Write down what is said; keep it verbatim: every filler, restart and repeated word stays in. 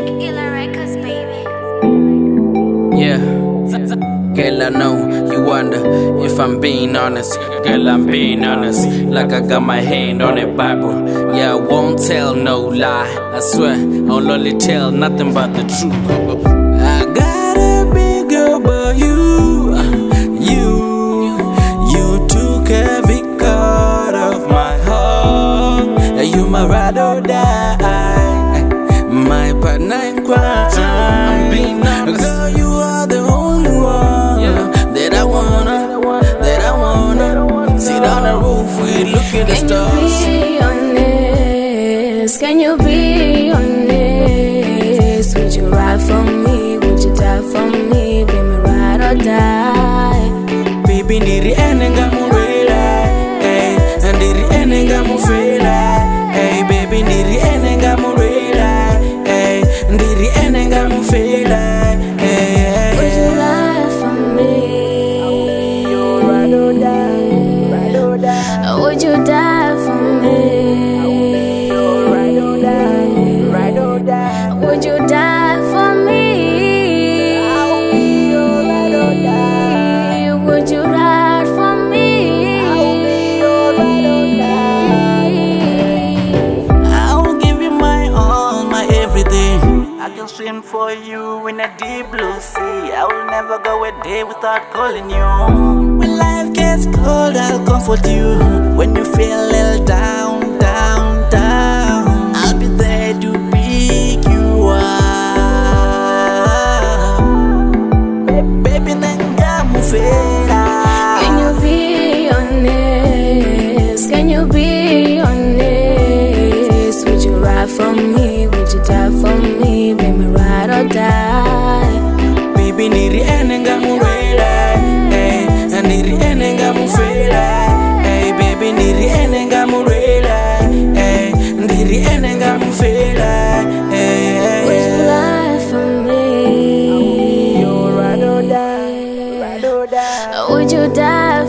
Illa Records, baby. Yeah, girl, I know you wonder if I'm being honest. Girl, I'm being honest, like I got my hand on the Bible. Yeah, I won't tell no lie. I swear, I'll only tell nothing but the truth. I got a big girl, but you, you, you took every part of my heart. You my ride or die, my partner in crime. I'm being honest. Girl, you are the only one yeah. that I wanna, that I wanna sit on the roof with, look at the stars. Can you be honest? Would you ride for me? Would you die for me? Be me ride or die? Baby, ndiri enenga murela, hey, ndiri enenga mufela, hey, baby, ndiri enenga murela, hey, ndiri enenga mufela, hey. Would you ride for me? Ride or die, ride or die. Would you die for me? Ride or die, ride or die. Would you die for me? I'll be your ride or die. Would you ride for me? I'll be your ride or die. I'll give you my all, my everything. I can swim for you in a deep blue sea. I will never go a day without calling you. When life gets cold, I'll comfort you. When you feel a little down, down, down, I'll be there to pick you up. Baby, nenga mufela. Can you be honest? Can you be honest? Would you ride for me? Would you die for me? Be me ride or die? Baby, ndiri enenga murela, hey, ndiri enenga mufela, hey, baby, ndiri enenga murela, hey, ndiri enenga mufela, hey. Would you ride for me? Your ride or die, ride or die. Would you die